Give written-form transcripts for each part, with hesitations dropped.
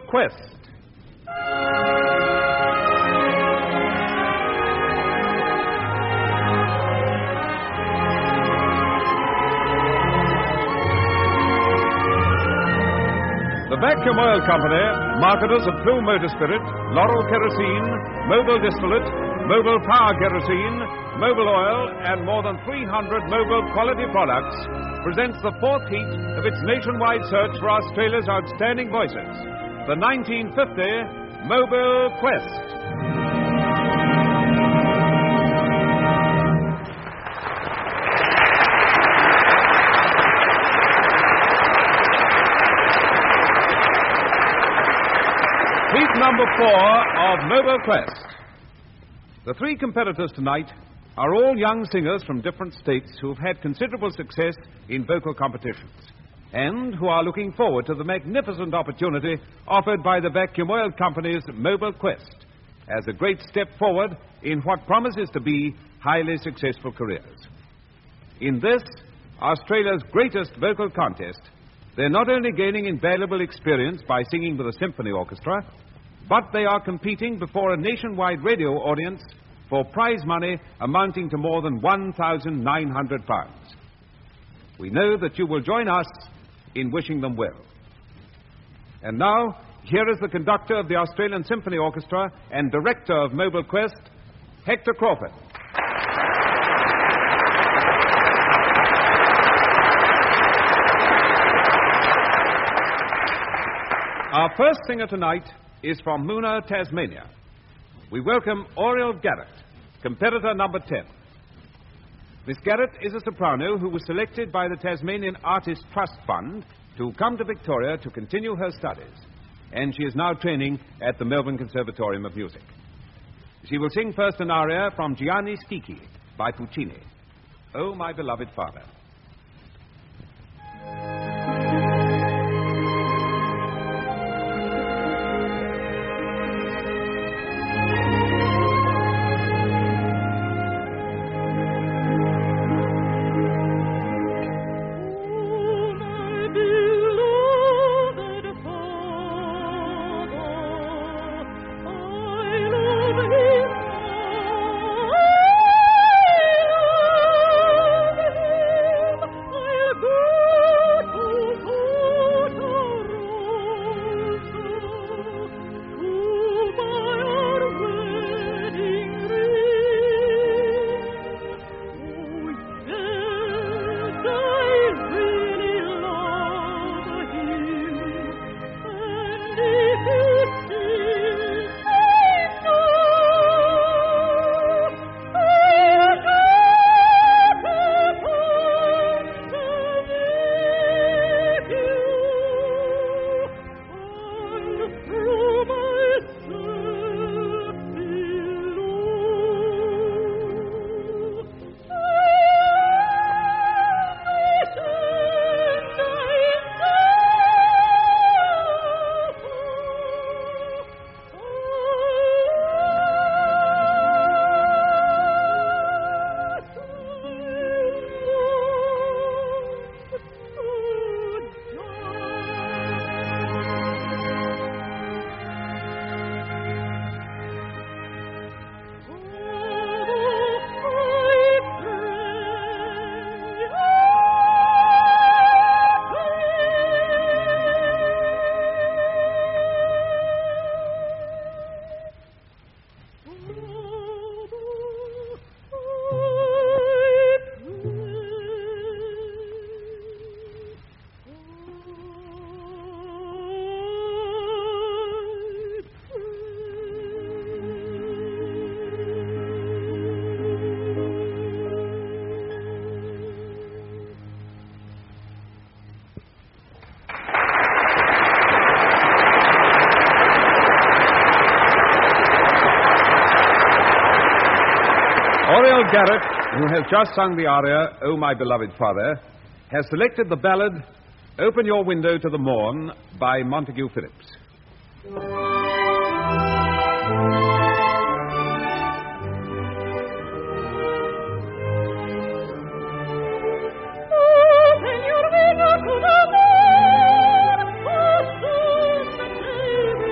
Quest. The Vacuum Oil Company, marketers of Blue Motor Spirit, Laurel Kerosene, Mobil Distillate, Mobil Power Kerosene, Mobil Oil, and more than 300 Mobil quality products, presents the fourth heat of its nationwide search for Australia's outstanding voices, the 1950 Mobil Quest. Heat number 4 of Mobil Quest. The three competitors tonight are all young singers from different states who have had considerable success in vocal competitions and who are looking forward to the magnificent opportunity offered by the Vacuum Oil Company's Mobil Quest as a great step forward in what promises to be highly successful careers. In this, Australia's greatest vocal contest, they're not only gaining invaluable experience by singing with a symphony orchestra, but they are competing before a nationwide radio audience for prize money amounting to more than £1,900. We know that you will join us in wishing them well. And now, here is the conductor of the Australian Symphony Orchestra and director of Mobil Quest, Hector Crawford. Our first singer tonight is from Moona, Tasmania. We welcome Oriel Garrett, competitor number 10. Miss Garrett is a soprano who was selected by the Tasmanian Artist Trust Fund to come to Victoria to continue her studies, and she is now training at the Melbourne Conservatorium of Music. She will sing first an aria from Gianni Schicchi by Puccini, Oh, My Beloved Father. Oriel Garrett, who has just sung the aria, Oh, My Beloved Father, has selected the ballad, Open Your Window to the Morn, by Montague Phillips. Open your window to the morn, oh, soon the day will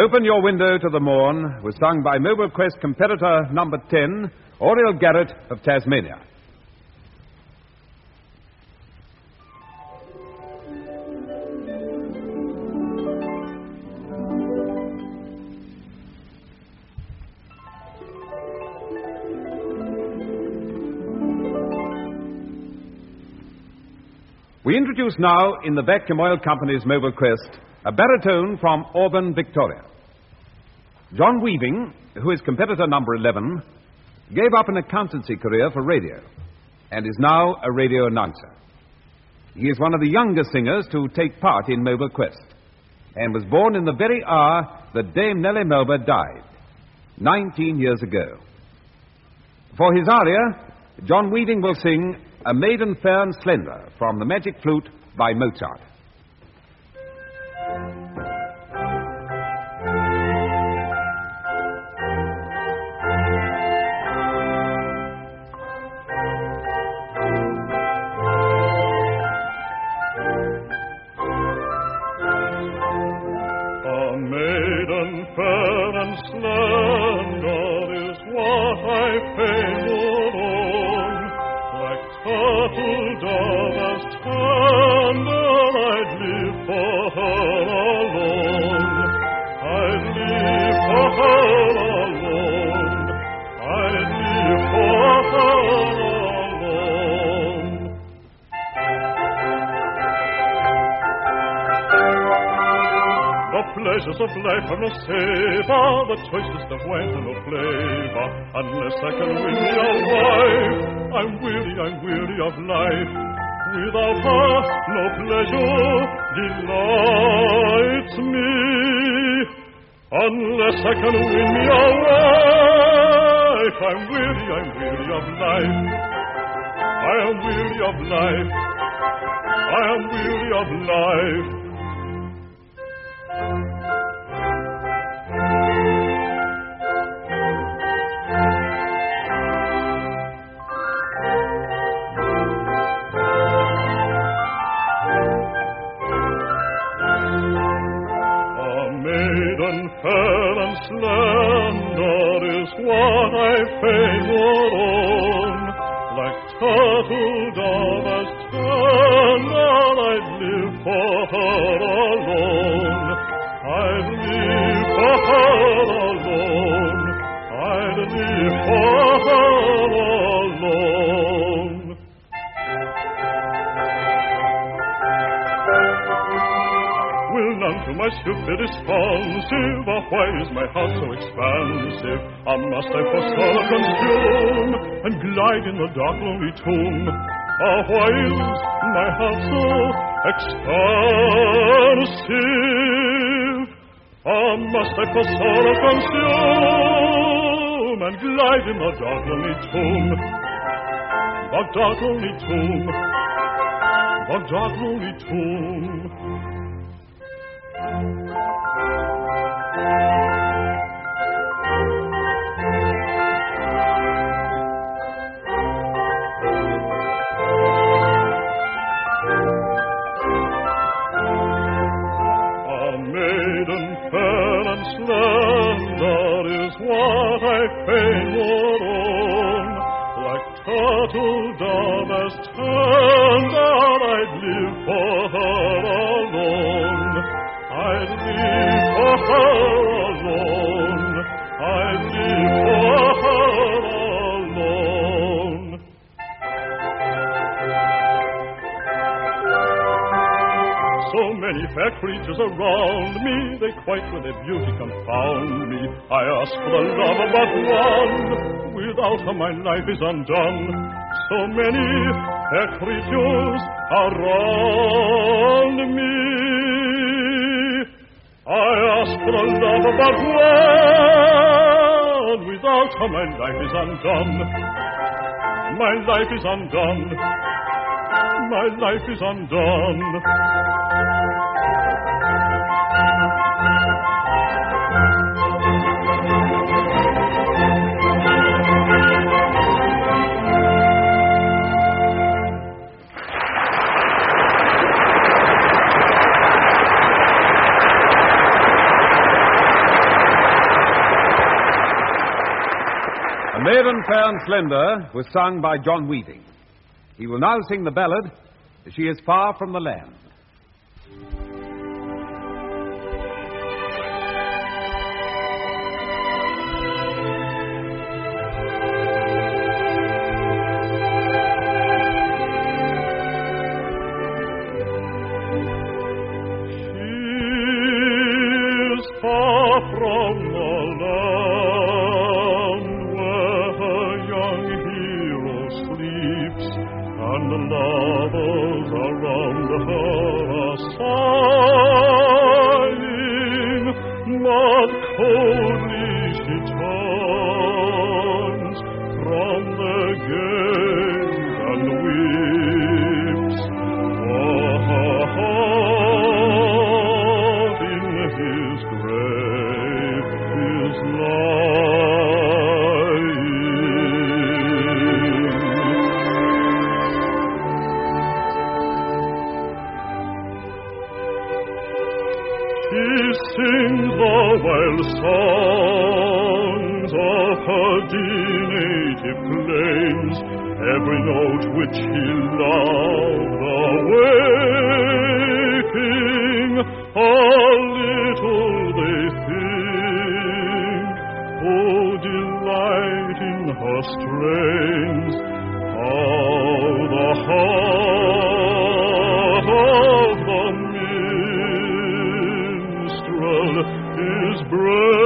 Open Your Window to the Morn was sung by Mobile Quest competitor number 10, Oriel Garrett of Tasmania. We introduce now, in the Vacuum Oil Company's Mobile Quest, a baritone from Auburn, Victoria. John Weaving, who is competitor number 11, gave up an accountancy career for radio and is now a radio announcer. He is one of the younger singers to take part in Mobile Quest and was born in the very hour that Dame Nellie Melba died, 19 years ago. For his aria, John Weaving will sing A Maiden Fair and Slender from The Magic Flute by Mozart. Pleasures of life are no savor, the choicest of wine and no flavor. Unless I can win me a wife, I'm weary of life. Without her, no pleasure delights me. Unless I can win me a wife, I'm weary of life. I am weary of life. I am weary of life. Fair and slender is what I fain would own. Like turtle dove as tender, I'd live for her alone. I'd live for her alone. I'd live for her alone. Will none to my stupid responsive? Why is my heart so expansive? Must I for sorrow consume and glide in the dark lonely tomb? Why is my heart so expansive? Must I for sorrow consume and glide in the dark lonely tomb? The dark lonely tomb, the dark lonely tomb. Slender is what I fain would own. Like turtle dove as tender, I'd live for her alone. I'd live for her alone. I'd live for her alone. So many fair creatures around me, they quite with their beauty confound me. I ask for the love of but one, without her my life is undone. So many fair creatures around me, I ask for the love of but one, without her my life is undone. My life is undone. My life is undone. Fair and Slender was sung by John Weaving. He will now sing the ballad, She is Far from the Land. Songs of her dear native plains, every note which he loved awaking, a little they think, oh, delight in her strains, how the heart of the minstrel is breaking.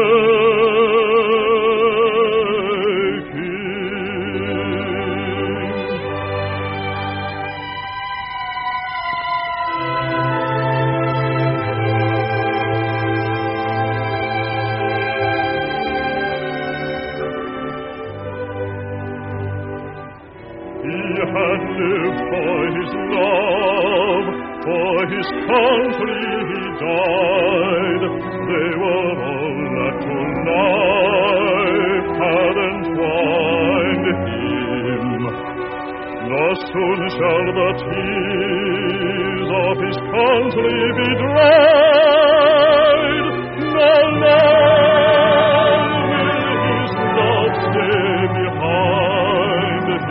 He had lived for his love, for his country he died. They were all that to life had entwined him. Nor soon shall the tears of his country be dried. No long will his love stay behind him.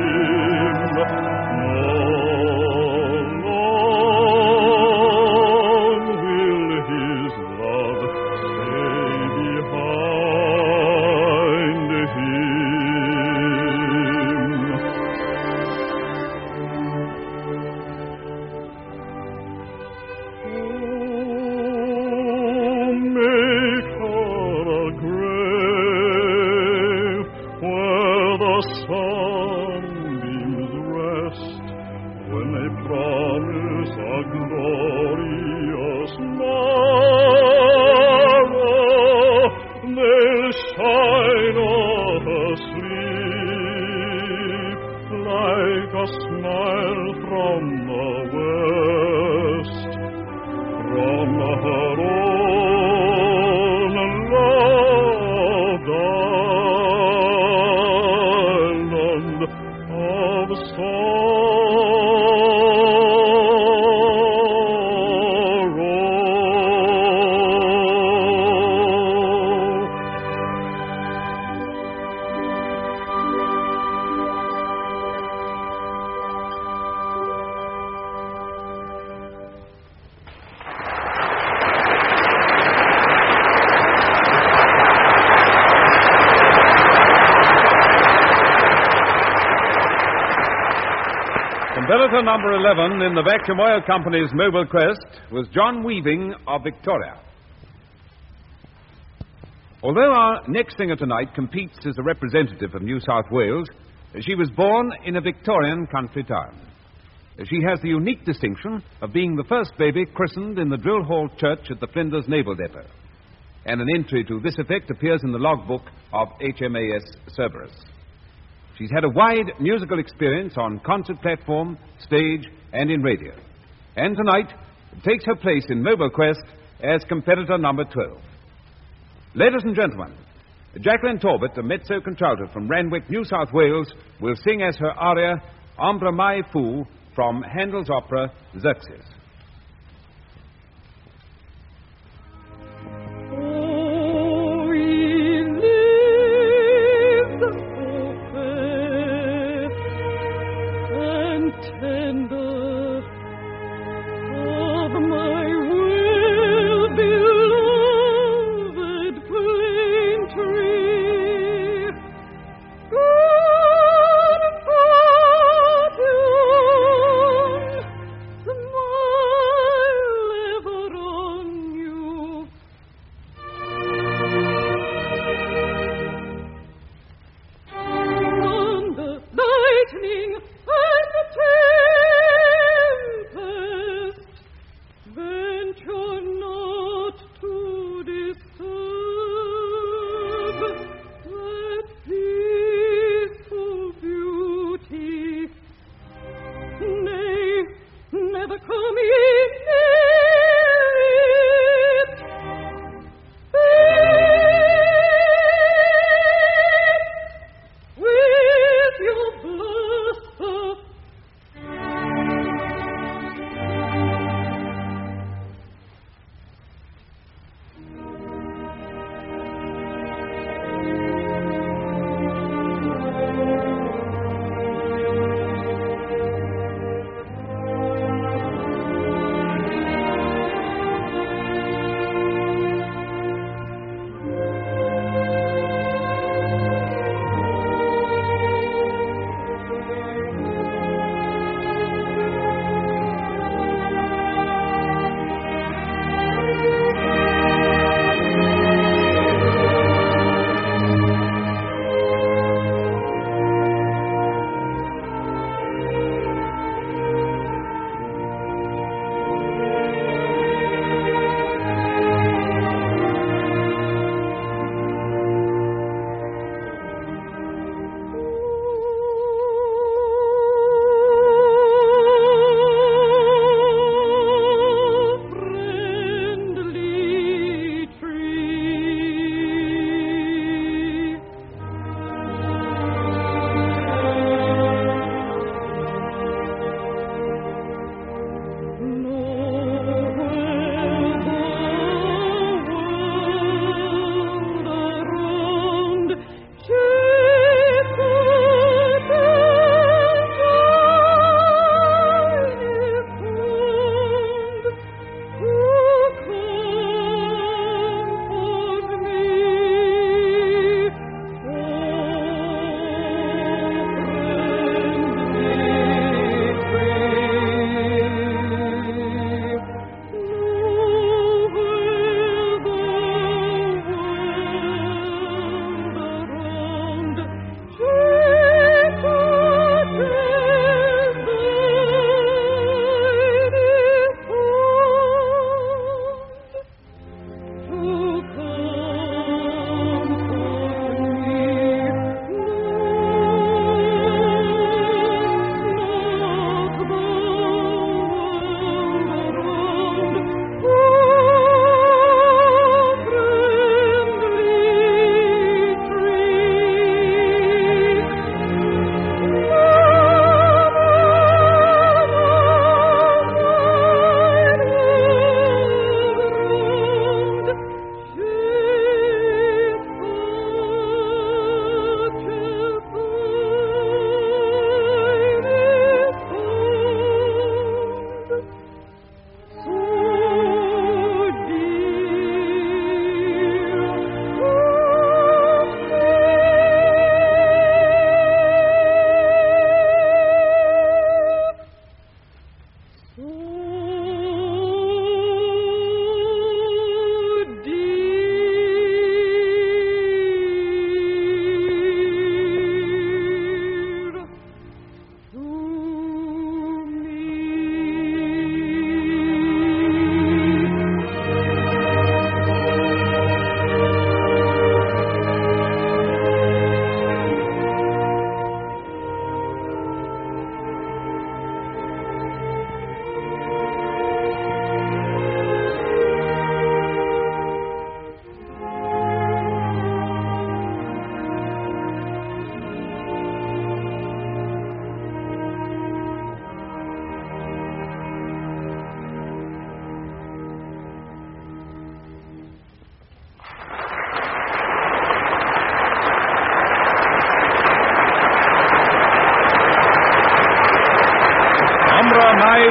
Sunbeams rest when they promise a glorious morrow. They'll shine off asleep like a smile from the west, from her own loved of Competitor number 11 in the Vacuum Oil Company's Mobile Crest was John Weaving of Victoria. Although our next singer tonight competes as a representative of New South Wales, she was born in a Victorian country town. She has the unique distinction of being the first baby christened in the Drill Hall Church at the Flinders Naval Depot. And an entry to this effect appears in the logbook of HMAS Cerberus. She's had a wide musical experience on concert platform, stage, and in radio. And tonight takes her place in Mobile Quest as competitor number 12. Ladies and gentlemen, Jacqueline Talbot, a mezzo-contralto from Randwick, New South Wales, will sing as her aria, Ombre mai fu, from Handel's opera, Xerxes. Oh, he lives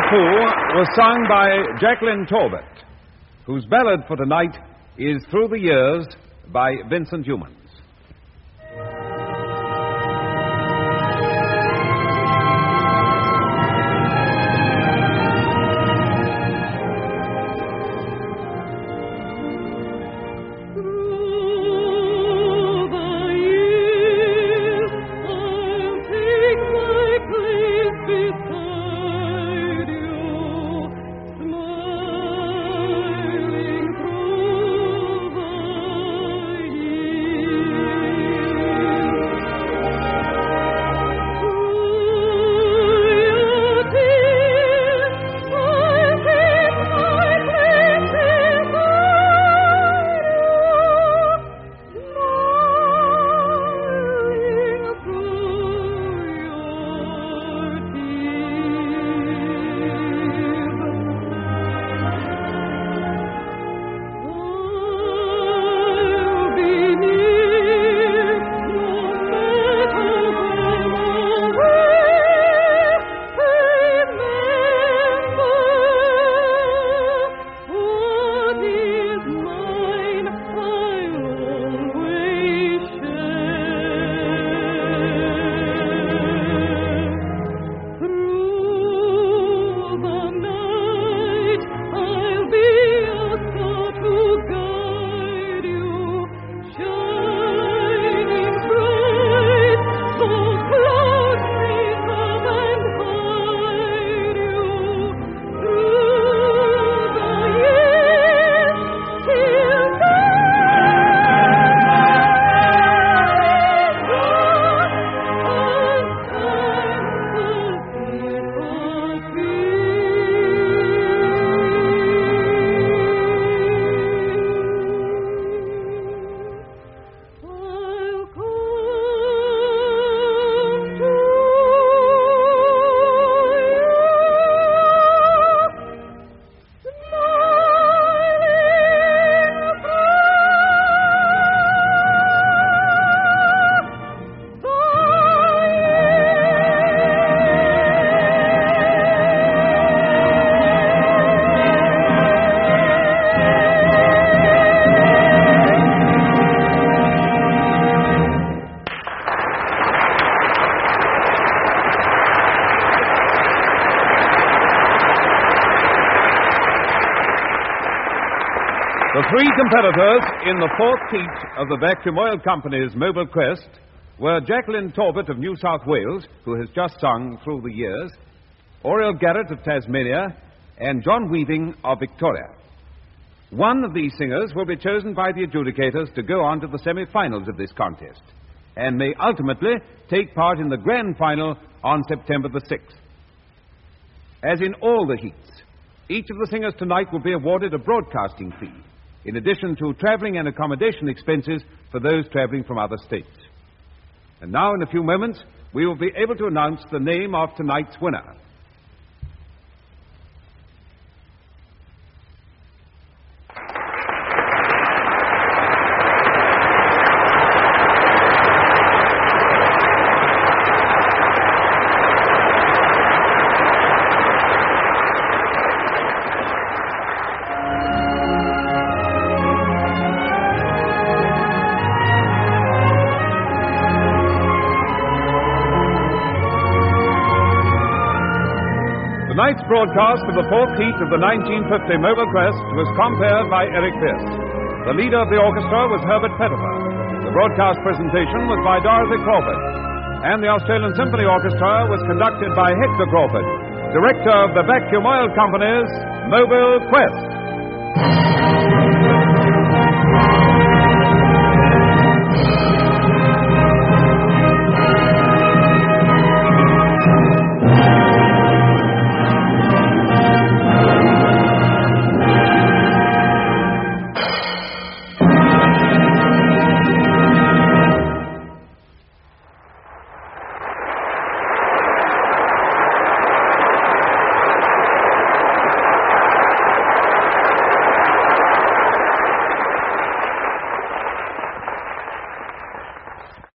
Fool was sung by Jacqueline Talbot, whose ballad for tonight is Through the Years by Vincent Youmans. The three competitors in the fourth heat of the Vacuum Oil Company's Mobile Quest were Jacqueline Talbot of New South Wales, who has just sung Through the Years, Oriel Garrett of Tasmania, and John Weaving of Victoria. One of these singers will be chosen by the adjudicators to go on to the semi-finals of this contest and may ultimately take part in the grand final on September the 6th. As in all the heats, each of the singers tonight will be awarded a broadcasting fee, in addition to traveling and accommodation expenses for those traveling from other states. And now, in a few moments, we will be able to announce the name of tonight's winner. Tonight's broadcast of the fourth heat of the 1950 Mobile Quest was compared by Eric Pierce. The leader of the orchestra was Herbert Pettifer. The broadcast presentation was by Dorothy Crawford. And the Australian Symphony Orchestra was conducted by Hector Crawford, director of the Vacuum Oil Company's Mobile Quest.